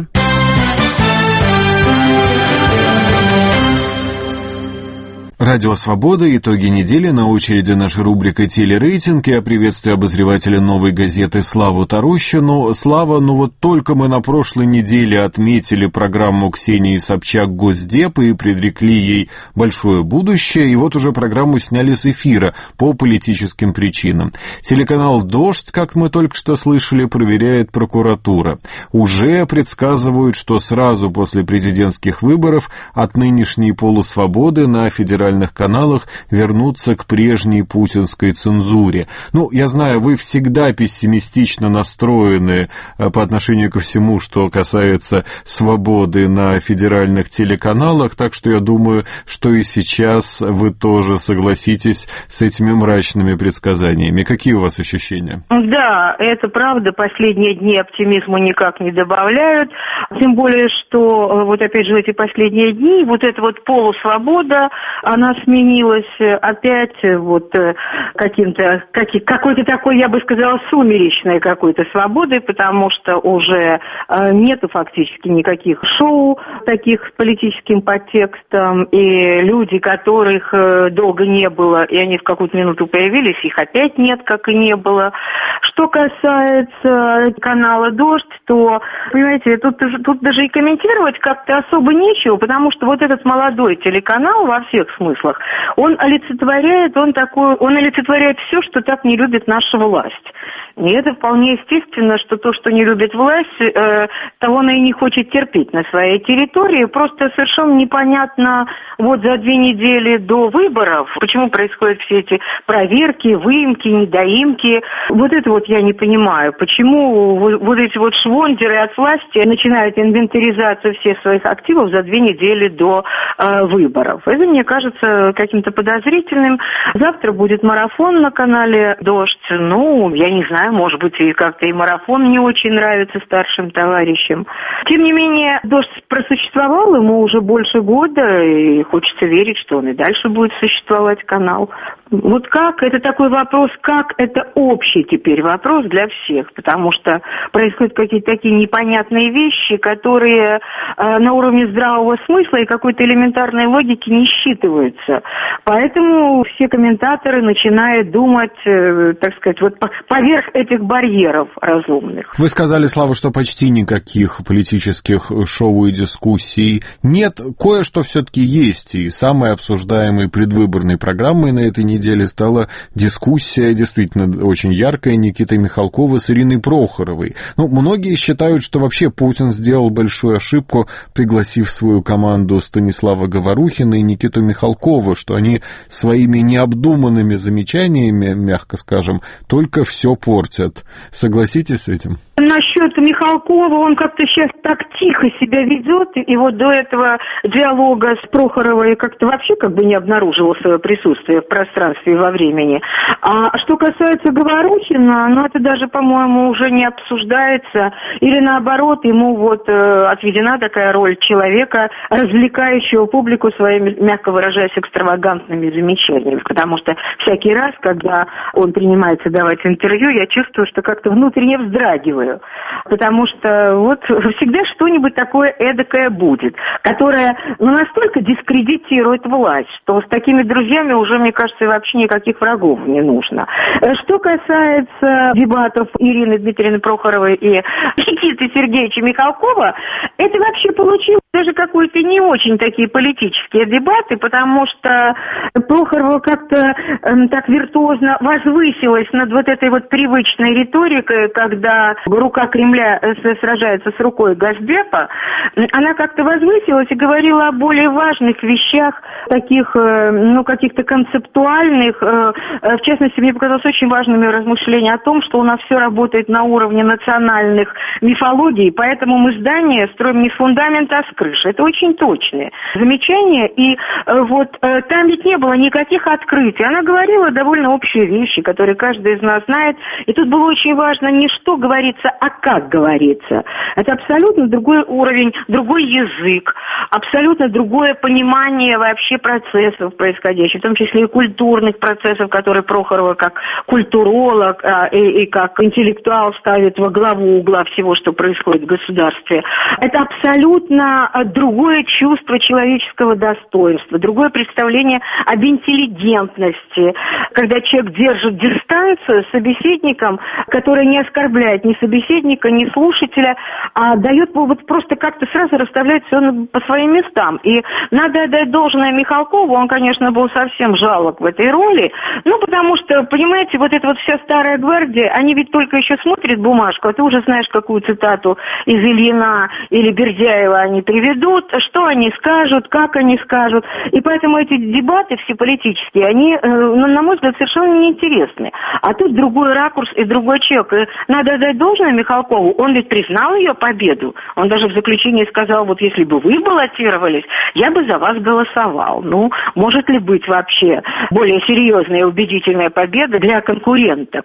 Радио «Свобода». Итоги недели. На очереди наша рубрика «Телерейтинг». Я приветствую обозревателя «Новой газеты» Славу Тарущину. Слава, ну вот только мы на прошлой неделе отметили программу Ксении Собчак «Госдеп» и предрекли ей большое будущее, и вот уже программу сняли с эфира по политическим причинам. Телеканал «Дождь», как мы только что слышали, проверяет прокуратура. Уже предсказывают, что сразу после президентских выборов от нынешней полусвободы на федеральном каналах вернуться к прежней путинской цензуре. Ну, я знаю, вы всегда пессимистично настроены по отношению ко всему, что касается свободы на федеральных телеканалах, так что я думаю, что и сейчас вы тоже согласитесь с этими мрачными предсказаниями. Какие у вас ощущения? Да, это правда. Последние дни оптимизма никак не добавляют. Тем более, что вот опять же эти последние дни, вот эта вот полусвобода, она сменилась опять вот каким-то, какой-то такой, я бы сказала, сумеречной какой-то свободой, потому что уже нету фактически никаких шоу таких с политическим подтекстом, и люди, которых долго не было, и они в какую-то минуту появились, их опять нет, как и не было. Что касается канала «Дождь», то, понимаете, тут, тут даже и комментировать как-то особо нечего, потому что вот этот молодой телеканал во всех смыслах, он олицетворяет, он такой, он олицетворяет все, что так не любит наша власть. И это вполне естественно, что то, что не любит власть, э, того она и не хочет терпеть на своей территории. Просто совершенно непонятно вот за две недели до выборов, почему происходят все эти проверки, выемки, недоимки. Вот это вот я не понимаю, почему вот эти вот швондеры от власти начинают инвентаризацию всех своих активов за две недели до э, выборов. Это, мне кажется, каким-то подозрительным. Завтра будет марафон на канале «Дождь». Ну, я не знаю, может быть, и как-то и марафон не очень нравится старшим товарищам. Тем не менее, «Дождь» просуществовал, ему уже больше года, и хочется верить, что он и дальше будет существовать, канал. Вот как? Это такой вопрос, как? Это общий теперь вопрос для всех, потому что происходят какие-то такие непонятные вещи, которые э, на уровне здравого смысла и какой-то элементарной логики не считываются. Поэтому все комментаторы начинают думать, э, так сказать, вот поверх этих барьеров разумных. Вы сказали, Слава, что почти никаких политических шоу и дискуссий нет. Кое-что все-таки есть, и самой обсуждаемой предвыборной программой на этой неделе стала дискуссия, действительно очень яркая, Никиты Михалкова с Ириной Прохоровой. Ну, многие считают, что вообще Путин сделал большую ошибку, пригласив в свою команду Станислава Говорухина и Никиту Михалкова, что они своими необдуманными замечаниями, мягко скажем, только все портят. Согласитесь с этим? Насчет Михалкова, он как-то сейчас так тихо себя ведет, и вот до этого диалога с Прохоровой как-то вообще как бы не обнаруживал свое присутствие в пространстве и во времени. А что касается Говорухина, ну это даже, по-моему, уже не обсуждается, или наоборот, ему вот э, отведена такая роль человека, развлекающего публику своими, мягко выражаясь, экстравагантными замечаниями, потому что всякий раз, когда он принимается давать интервью, я чувствую, что как-то внутренне вздрагиваю. Потому что вот всегда что-нибудь такое эдакое будет, которое ну, настолько дискредитирует власть, что с такими друзьями уже, мне кажется, вообще никаких врагов не нужно. Что касается дебатов Ирины Дмитриевны Прохоровой и Никиты Сергеевича Михалкова, это вообще получилось Даже какие-то не очень такие политические дебаты, потому что Прохорова как-то э, так виртуозно возвысилась над вот этой вот привычной риторикой, когда рука Кремля сражается с рукой Госдепа. Она как-то возвысилась и говорила о более важных вещах, таких, э, ну, каких-то концептуальных. Э, в частности, мне показалось очень важными размышления о том, что у нас все работает на уровне национальных мифологий, поэтому мы здания строим не с фундамента, а с крыши. Это очень точные замечания, и э, вот э, там ведь не было никаких открытий. Она говорила довольно общие вещи, которые каждый из нас знает, и тут было очень важно не что говорится, а как говорится. Это абсолютно другой уровень, другой язык, абсолютно другое понимание вообще процессов происходящих, в том числе и культурных процессов, которые Прохорова как культуролог а, и, и как интеллектуал ставит во главу угла всего, что происходит в государстве. Это абсолютно другое чувство человеческого достоинства, другое представление об интеллигентности, когда человек держит дистанцию с собеседником, который не оскорбляет ни собеседника, ни слушателя, а дает повод просто как-то сразу расставлять все по своим местам. И надо отдать должное Михалкову, он, конечно, был совсем жалок в этой роли, ну, потому что, понимаете, вот эта вот вся старая гвардия, они ведь только еще смотрят бумажку, а ты уже знаешь, какую цитату из Ильина или Бердяева они приведут, что они скажут, как они скажут. И поэтому эти дебаты все политические, они, на мой взгляд, совершенно неинтересны. А тут другой ракурс и другой человек. И надо отдать должное Михалкову, он ведь признал ее победу. Он даже в заключении сказал, вот если бы вы баллотировались, я бы за вас голосовал. Ну, может ли быть вообще более серьезная и убедительная победа для конкурентов?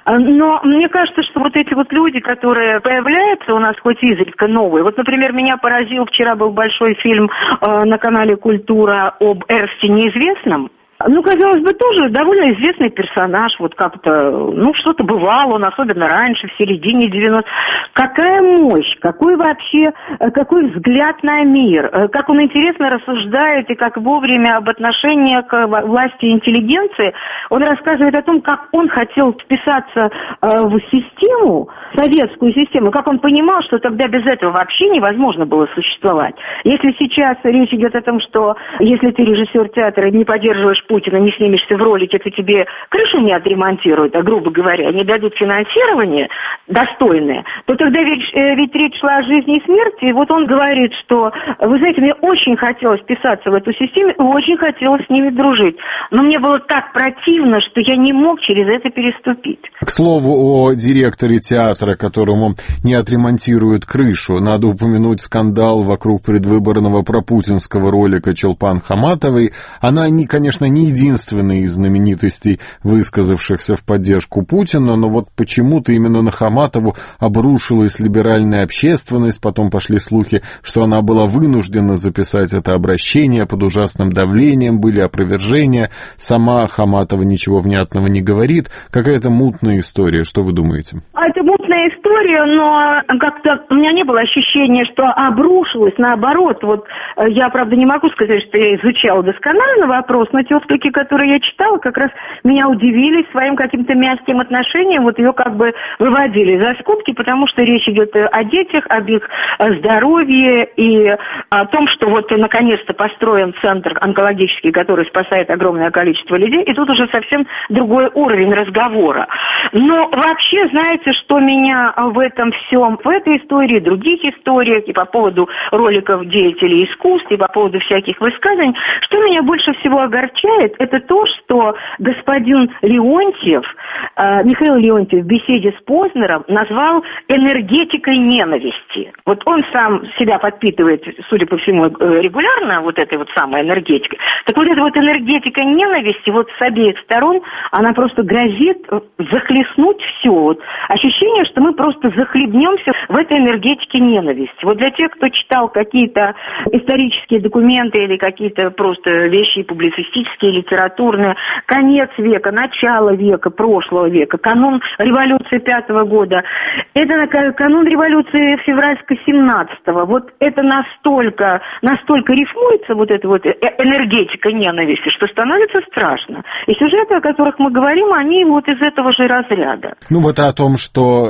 Но мне кажется, что вот эти вот люди, которые появляются у нас хоть изредка новые, вот, например, меня поразил, вчера был большой фильм э, на канале «Культура» об Эрсте Неизвестном. Ну, казалось бы, тоже довольно известный персонаж, вот как-то, ну, что-то бывало, он особенно раньше, в середине девяностых. Какая мощь, какой вообще, какой взгляд на мир, как он интересно рассуждает и как вовремя об отношениях к власти и интеллигенции. Он рассказывает о том, как он хотел вписаться в систему, советскую систему, как он понимал, что тогда без этого вообще невозможно было существовать. Если сейчас речь идет о том, что если ты режиссер театра и не поддерживаешь Путина, не снимешься в ролике, то тебе крышу не отремонтируют, а, грубо говоря, не дадут финансирование достойное, то тогда ведь, ведь речь шла о жизни и смерти, и вот он говорит, что, вы знаете, мне очень хотелось вписаться в эту систему, и очень хотелось с ними дружить, но мне было так противно, что я не мог через это переступить. К слову о директоре театра, которому не отремонтируют крышу, надо упомянуть скандал вокруг предвыборного пропутинского ролика Чолпан Хаматовой. Она, не, конечно, не единственная из знаменитостей, высказавшихся в поддержку Путина, но вот почему-то именно на Хаматову обрушилась либеральная общественность, потом пошли слухи, что она была вынуждена записать это обращение под ужасным давлением, были опровержения, сама Хаматова ничего внятного не говорит. Какая-то мутная история, что вы думаете? А это мутная история, но как-то у меня не было ощущения, что обрушилась, наоборот. Вот я, правда, не могу сказать, что я изучала досконально вопрос, но те отклики, которые я читала, как раз меня удивили своим каким-то мягким отношением, вот ее как бы выводили за скобки, потому что речь идет о детях, об их здоровье и о том, что вот наконец-то построен центр онкологический, который спасает огромное количество людей, и тут уже совсем другой уровень разговора. Но вообще, знаете, что меня в этом всем, в этой истории, других историях, и по поводу роликов деятелей искусств, и по поводу всяких высказываний, что меня больше всего огорчает, это то, что господин Леонтьев, э, Михаил Леонтьев в беседе с Познером назвал энергетикой ненависти. Вот он сам себя подпитывает, судя по всему, регулярно вот этой вот самой энергетикой. Так вот эта вот энергетика ненависти вот с обеих сторон, она просто грозит захлестнуть все. Вот ощущение, что мы просто захлебнемся в этой энергетике ненависти. Вот для тех, кто читал какие-то исторические документы или какие-то просто вещи публицистические, литературные, конец века, начало века, прошлого века, канун революции пятого года, это канун революции февральской семнадцатого. Вот это настолько, настолько рифмуется, вот эта вот энергетика ненависти, что становится страшно. И сюжеты, о которых мы говорим, они вот из этого же разряда. Ну вот о том, что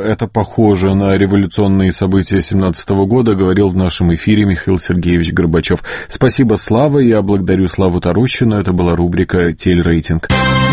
это похоже на революционные события семнадцатого года, говорил в нашем эфире Михаил Сергеевич Горбачев. Спасибо, Слава, я благодарю Славу Тарощину. Это была рубрика «Телерейтинг».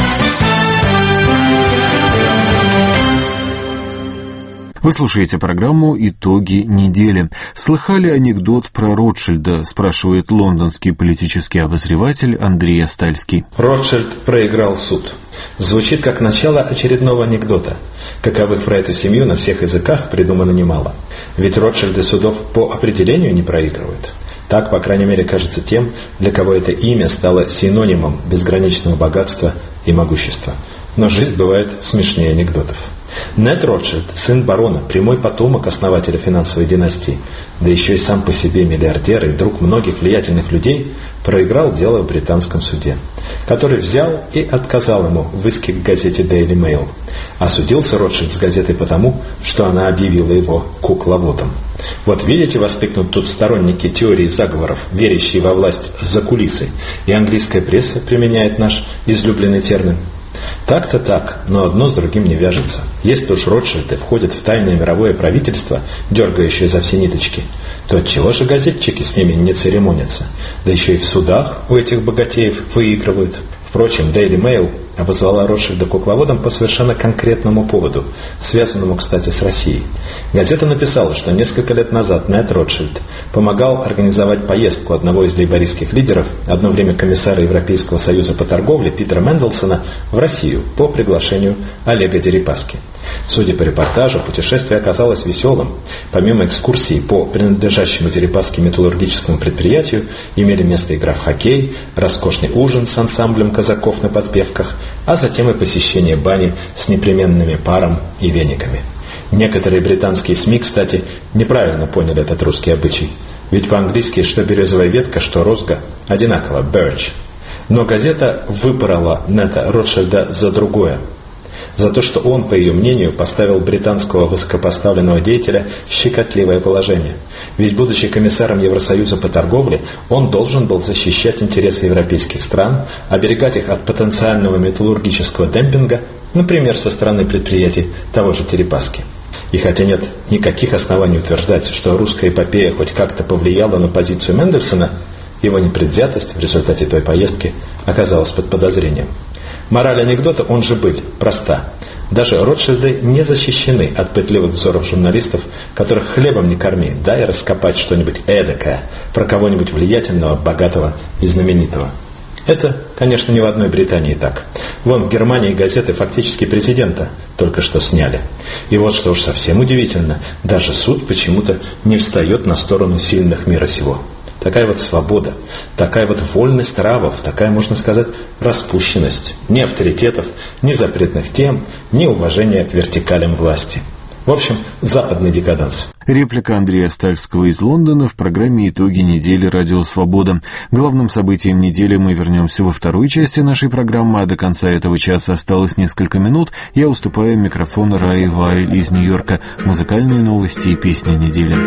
Вы слушаете программу «Итоги недели». Слыхали анекдот про Ротшильда, спрашивает лондонский политический обозреватель Андрей Остальский. Ротшильд проиграл суд. Звучит как начало очередного анекдота. Каковых про эту семью на всех языках придумано немало. Ведь Ротшильды судов по определению не проигрывают. Так, по крайней мере, кажется тем, для кого это имя стало синонимом безграничного богатства и могущества. Но жизнь бывает смешнее анекдотов. Нед Ротшильд, сын барона, прямой потомок основателя финансовой династии, да еще и сам по себе миллиардер и друг многих влиятельных людей, проиграл дело в британском суде, который взял и отказал ему в иске к газете Daily Mail. Осудился Ротшильд с газетой потому, что она объявила его кукловодом. Вот видите, воскликнут тут сторонники теории заговоров, верящие во власть за кулисой, и английская пресса применяет наш излюбленный термин. Так-то так, но одно с другим не вяжется. Если уж Ротшильды входят в тайное мировое правительство, дергающее за все ниточки, то отчего же газетчики с ними не церемонятся? Да еще и в судах у этих богатеев выигрывают. Впрочем, Daily Mail обозвала Ротшильда кукловодом по совершенно конкретному поводу, связанному, кстати, с Россией. Газета написала, что несколько лет назад Нед Ротшильд помогал организовать поездку одного из лейбористских лидеров, одно время комиссара Европейского союза по торговле Питера Менделсона, в Россию по приглашению Олега Дерипаски. Судя по репортажу, путешествие оказалось веселым. Помимо экскурсий по принадлежащему Дерипаске металлургическому предприятию, имели место игра в хоккей, роскошный ужин с ансамблем казаков на подпевках, а затем и посещение бани с непременными паром и вениками. Некоторые британские СМИ, кстати, неправильно поняли этот русский обычай. Ведь по-английски что березовая ветка, что розга одинаково – birch. Но газета выпорола Неда Ротшильда за другое. За то, что он, по ее мнению, поставил британского высокопоставленного деятеля в щекотливое положение. Ведь, будучи комиссаром Евросоюза по торговле, он должен был защищать интересы европейских стран, оберегать их от потенциального металлургического демпинга, например, со стороны предприятий того же Дерипаски. И хотя нет никаких оснований утверждать, что русская эпопея хоть как-то повлияла на позицию Мендельсона, его непредвзятость в результате той поездки оказалась под подозрением. Мораль анекдота, он же быль, проста. Даже Ротшильды не защищены от пытливых взоров журналистов, которых хлебом не корми, дай раскопать что-нибудь эдакое про кого-нибудь влиятельного, богатого и знаменитого. Это, конечно, не в одной Британии так. Вон в Германии газеты фактически президента только что сняли. И вот что уж совсем удивительно, даже суд почему-то не встает на сторону сильных мира сего. Такая вот свобода, такая вот вольность нравов, такая, можно сказать, распущенность. Ни авторитетов, ни запретных тем, ни уважения к вертикалям власти. В общем, западный декаданс. Реплика Андрея Стальского из Лондона в программе «Итоги недели. Радио Свобода». Главным событием недели мы вернемся во второй части нашей программы, а до конца этого часа осталось несколько минут. Я уступаю микрофон Раи Вайль из Нью-Йорка. Музыкальные новости и песни недели.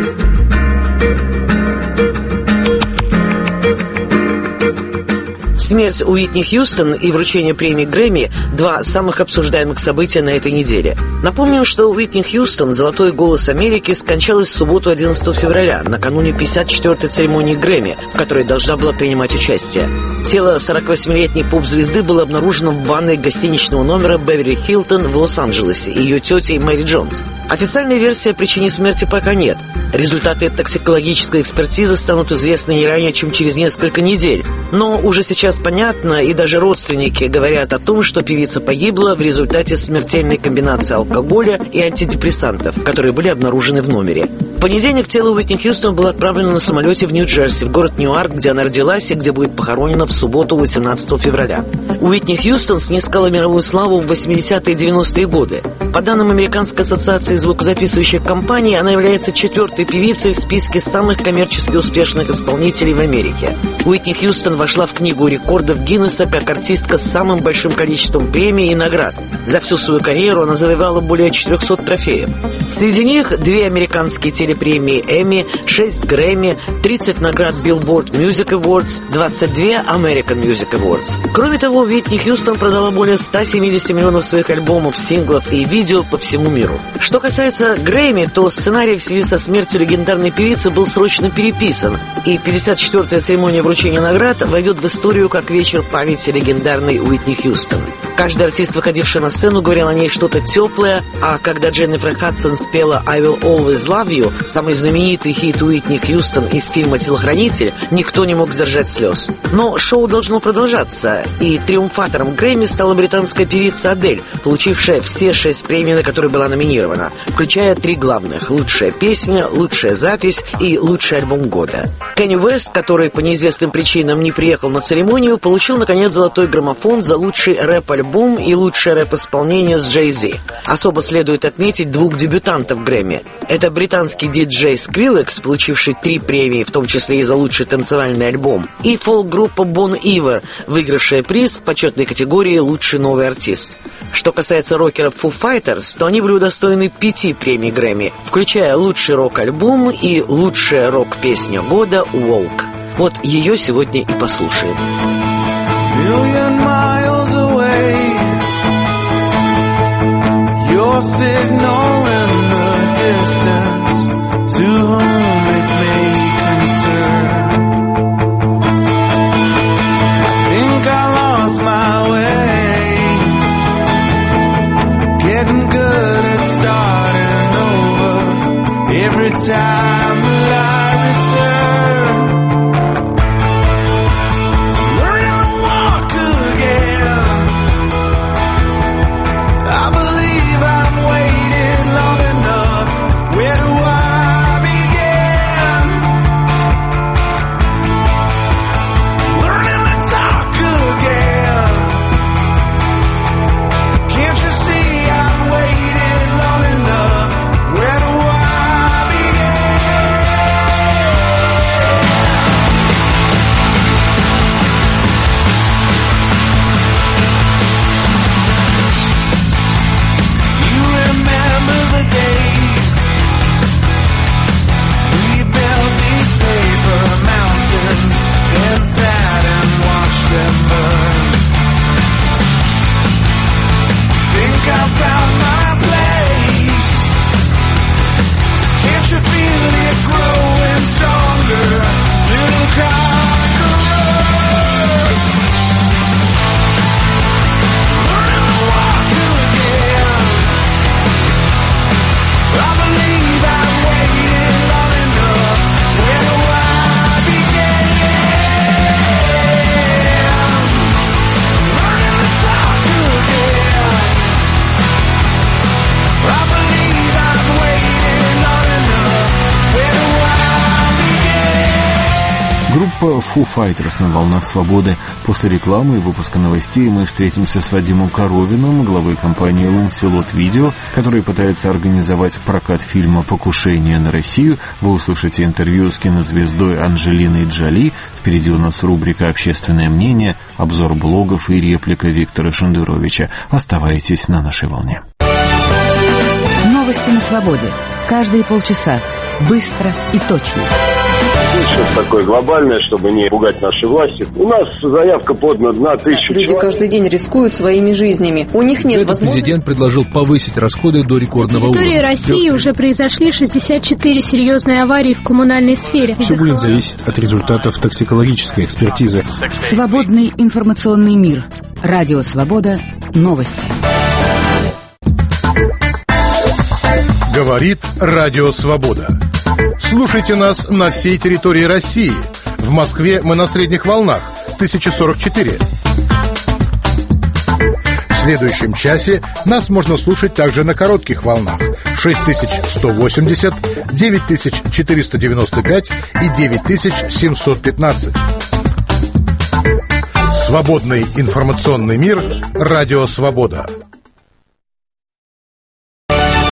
Смерть Уитни Хьюстон и вручение премии Грэмми – два самых обсуждаемых события на этой неделе. Напомним, что Уитни Хьюстон, золотой голос Америки, скончалась в субботу одиннадцатого февраля, накануне пятьдесят четвёртой церемонии Грэмми, в которой должна была принимать участие. Тело сорокавосьмилетней поп-звезды было обнаружено в ванной гостиничного номера Беверли Хилтон в Лос-Анджелесе ее тетей Мэри Джонс. Официальной версии о причине смерти пока нет. Результаты токсикологической экспертизы станут известны не ранее, чем через несколько недель. Но уже сейчас понятно, и даже родственники говорят о том, что певица погибла в результате смертельной комбинации алкоголя и антидепрессантов, которые были обнаружены в номере. В понедельник тело Уитни Хьюстон было отправлено на самолете в Нью-Джерси, в город Ньюарк, где она родилась и где будет похоронена в субботу восемнадцатого февраля. Уитни Хьюстон снискала мировую славу в восьмидесятые и девяностые годы. По данным Американской ассоциации звукозаписывающих компаний, она является четвертой певицей в списке самых коммерчески успешных исполнителей в Америке. Уитни Хьюстон вошла в книгу рекордов Гиннесса как артистка с самым большим количеством премий и наград. За всю свою карьеру она завоевала более четырехсот трофеев. Среди них две американские телевизоры, телепремии Эмми, шесть Грэмми, тридцать наград Billboard Music Awards, двадцать два American Music Awards. Кроме того, Уитни Хьюстон продала более ста семидесяти миллионов своих альбомов, синглов и видео по всему миру. Что касается Грэмми, то сценарий в связи со смертью легендарной певицы был срочно переписан, и пятьдесят четвёртая церемония вручения наград войдет в историю как вечер памяти легендарной Уитни Хьюстон. Каждый артист, выходивший на сцену, говорил о ней что-то теплое, а когда Дженнифер Хадсон спела «I Will Always Love You», самый знаменитый хит Уитни Хьюстон из фильма «Телохранитель», никто не мог сдержать слез. Но шоу должно продолжаться, и триумфатором Грэмми стала британская певица Адель, получившая все шесть премий, на которые была номинирована, включая три главных – лучшая песня, лучшая запись и лучший альбом года. Кенни Уэст, который по неизвестным причинам не приехал на церемонию, получил, наконец, золотой граммофон за лучший рэп-альбом и лучшее рэп-исполнение с Джей-Зи. Особо следует отметить двух дебютантов Грэмми. Это британский диджей Skrillex, получивший три премии, в том числе и за лучший танцевальный альбом, и фолк-группа Bon Iver, выигравшая приз в почетной категории «Лучший новый артист». Что касается рокеров Foo Fighters, то они были удостоены пяти премий Грэмми, включая лучший рок-альбом и лучшая рок-песня года «Walk». Вот ее сегодня и послушаем. Your signal in the distance, to whom it may concern. I think I lost my way, getting good at starting over every time that I return. Learning to walk again, I believe I've waited long enough. Where do I begin? Learning to talk again. Can't you see I've waited long enough? Where do I begin? You remember the days we built these paper mountains and sat and watched them burn. Think I found my place. Can't you feel it growing stronger, little conquerors? Learning to walk again. I believe I've waited long enough. Where do I begin? Learning to talk again. I believe I've waited long enough. Where do I begin? Группа Foo Fighters на волнах свободы. После рекламы и выпуска новостей мы встретимся с Вадимом Коровиным, главой компании Lancelot Video, который пытается организовать прокат фильма «Покушение на Россию». Вы услышите интервью с кинозвездой Анджелиной Джоли. Впереди у нас рубрика «Общественное мнение», обзор блогов и реплика Виктора Шендеровича. Оставайтесь на нашей волне. Новости на свободе. Каждые полчаса. Быстро и точно. Что-то такое глобальное, чтобы не пугать наши власти. У нас заявка подана на тысячу Люди человек. каждый день рискуют своими жизнями. У них нет возможности. Президент предложил повысить расходы до рекордного уровня. На территории России уже произошли шестьдесят четыре серьезные аварии в коммунальной сфере. Все будет зависеть от результатов токсикологической экспертизы. Свободный информационный мир. Радио Свобода. Новости. Говорит Радио Свобода. Слушайте нас на всей территории России. В Москве мы на средних волнах тысяча сорок четыре. В следующем часе нас можно слушать также на коротких волнах шесть тысяч сто восемьдесят, девять тысяч четыреста девяносто пять и девять тысяч семьсот пятнадцать. Свободный информационный мир. Радио Свобода.